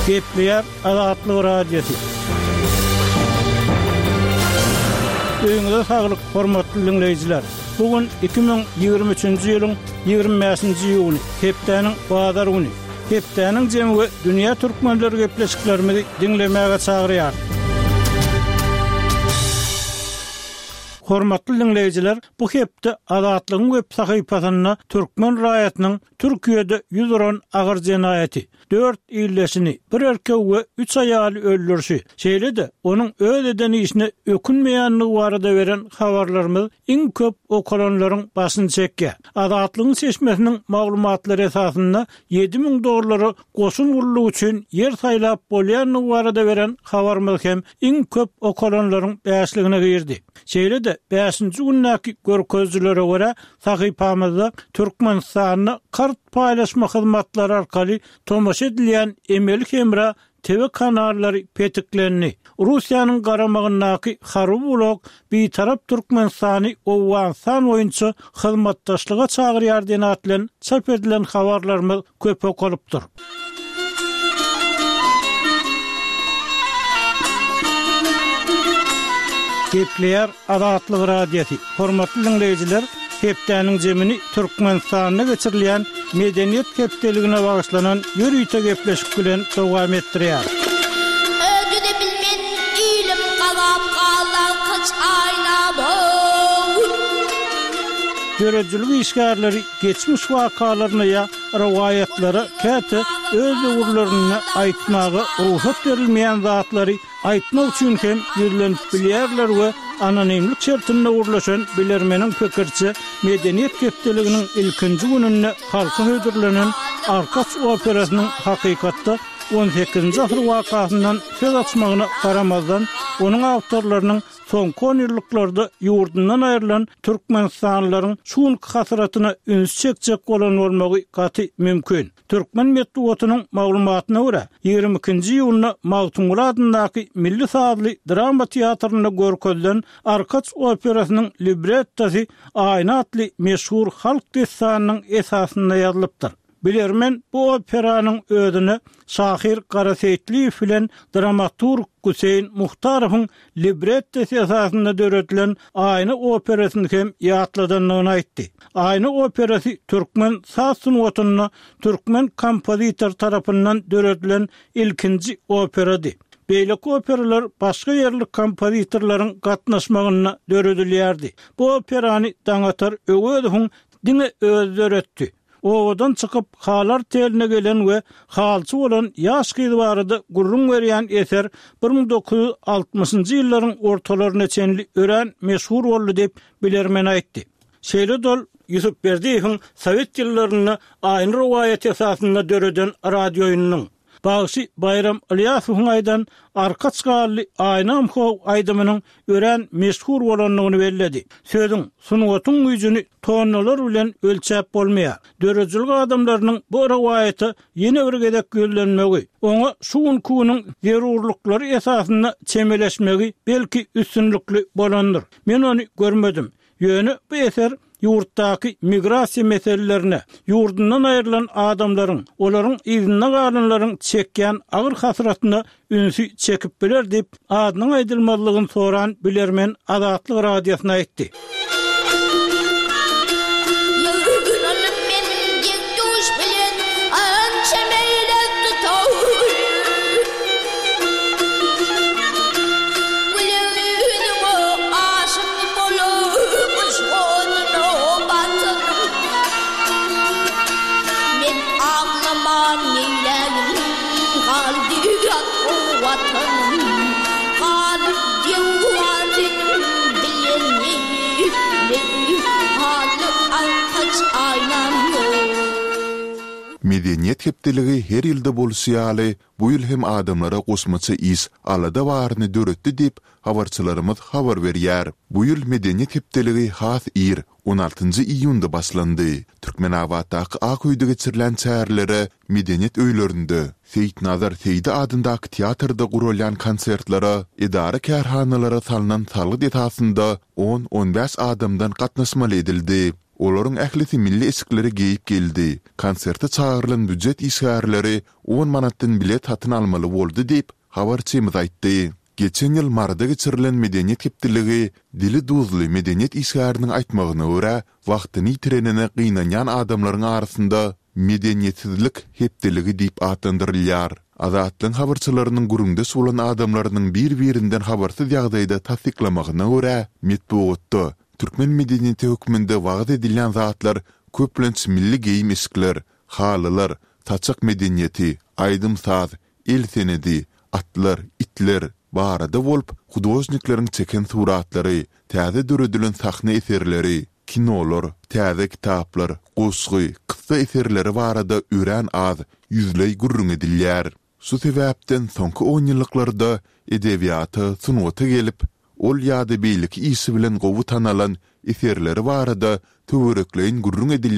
Gepleyer Azatlyk Radiosu. Öňüňizde saglyk, hormatly dinleýijiler. Bugün 2023-nji ýylyň 25-nji ýuny, hepdeniň bazar güni. Hepdeniň jemgy dünýä türkmenleri gepleşiklerimizi dinlemäge çagyrýar. Hormatly dinleýijiler, bu hepde Azatlygyň web sahypasyna türkmen raýatynyň Türkiýede ýüzüren agyr jenaýaty, 4 ýyldaşyny, bir erkek we 3 aýaly öldürşi, şeýle-de onuň öz edeni işine ökünmeýänligi barada beren habarlarymyz iň köp okalanlaryň başyny çekýär. Azatlygyň seçmesiniň maglumatlary esasynda $7,000 goşun gurulugy üçin yer saýlap bolýanlygy barada beren habarymyz hem iň köp okalanlaryň bäşligine girdi. Şeýle-de 5-nji günnäki görkezlere görä sahypamyzda Türkmenistanyny kart paýlaşma hyzmatlary arkaly tomaşa edilýän emelik hemra TV kanallary petiklerini, Russiýanyň garamagyndaky Harubulok bir tarap Türkmenistany owwansan boýunça hyzmatdaşlyga çagyrýar diýen atlan çap edilen habarlarymyz köp okalypdyr. Gepleyer Azatlyk Radiosu. Hormatly dinleýijiler, hepdeniň jemini Türkmenistanyna geçirilýän medeniýet hepdeligine bagyşlanan ýürüýte gepleşik bilen dowam etdirýär. Ödüde bilmen ilim galap galar kaç ayna bu. Görejiligi işgärleri geçmiş wakalaryna ýa riwayatlary käte öz ugurlaryny aýtmagy ruhsat berilmeýän zatlary aýtmak üçin hem ýürlenip bilýärler we anonimlik şertinde urlaşan bilermeniň pikirçi medeniýet hepdeliginiň ilkinji gününde halka hödürlenen Arkaç operasynyň hakykatda 18-nji asyr wakasyndan söz açmagyna garamazdan onuň awtorlarynyň soňky 10 ýyllarda ýurdundan aýrylan türkmenistanlylaryň şuň hasratyna üns çekjek bolan bolmagy gaty mümkin. Türkmen medeniýetiniň maglumatyna görä 22-nji ýylyna Mawtungul adynaky milli sadly drama teatrynda görkezlen Arkaç operasynyň librettosi Aýna atly meşhur halk destanynyň esasyna ýazylypdyr. Bilermen bu operanyň ödüni Şahir Garaseytliýew bilen dramaturg Hüseyin Muhtarowyň librettosi esasynda döredilen Aýna operasyny hem ýatladanlygyny aýtdy. Aýna operasy türkmen saz sunuwatyna türkmen kompozitor tarapyndan döredilen ilkinji operady. Beýleki operalar başga ýerlik kompozitorlaryň gatnaşmagyna döredilýärdi. Bu operany Daňatar Öwödowyň diňe öz döretdi. Owadan çykyp halar teline gelen we halçy bolan ýaş gyzy barada gurrun berýän eser 1960-njy ýyllaryň ortalaryna çenli ören meşhur boldy dep bilermen aýtdy. Şeýle-dol Ýusup Berdiýewiň Sowet ýyllaryny aýny riwaýat esasynda döreden radio ýynynyň Bağışı Bayram Alyasowyň aýdan Arkaç gally Aýnam How aýdymynyň ören meşhur bolanlygyny belledi. Sözüň sunuwatyň güýjüni tonnalar bilen ölçäp bolmaýar. Dörejilik adamlarynyň bu riwayaty ýene bir gedek gözlenmegi, oňa şuň kunyň zerurlyklary esasynda çemeleşmegi belki üstünlikli bolandyr. Men onu görmedim. Ýöne bu eser ýurtdaky migrasiýa meselelerine, ýurdundan aýrylan adamlaryň, olaryň izine galanlaryň çekýän agyr hasratyna ünsü çekip biler dip adynyň aýdylmalygyny soran bilermen Azatlyk Radiosyna aýtdy. Medeniýet hepdeligi her ýylda bolsaýaly, bu ýyl hem adamlara gosmaça is alada baryny döretdi dep habarçylarymyz habar berýär. Bu ýyl medeniýet hepdeligi has 16-njy iýunda başlandy. Türkmenawatdaky Akyýda geçirilen çärlere medeniýet öýlerinde Seyit Nazar Seydi adyndaky teatrda gurulýan konsertlara, idara kärhanalara salynan salgy detasynda 10-15 adamdan gatnaşmaly edildi. Olaryň ählisi milli eskleri geyip geldi. Konserte çağırılan büdjet işgärleri 10 manatdan bilet hatyn almaly boldy diýip habarçymyz aýtdy. Geçen ýyl marada geçirilen medeniýet hepdiligi dili duzly medeniýet işgäriniň aýtmagyna görä wagtyny ýitirenine gynanýan adamlaryň arasynda medeniýetsizlik hepdiligi diýip atandyrylýar. Azatlyň habarçylarynyň gurunda bolan adamlarynyň bir-birinden habarsyz ýagdaýda tasdiklamagyna görä metbuatda türkmen medeniýeti hökmünde wagt edilen zatlar köplenç milli geyim eskler, halylar, taçak medeniýeti, aýdym saz, el senedi, atlar, itler barada bolup hudojnikleriň çeken suratlary, täze döredilen sahne eserleri, kinolar, täze kitaplar, gosgy, kıssa eserleri barada ören az, yüzley gurrun edilýär. Şu sebäpden soňky 10 ýyllarda edebiýata, sunuwata gelip, ol ýady beýlik isi bilen gowy tanalan eserleri barada töwerekleýin gurrun edilýär.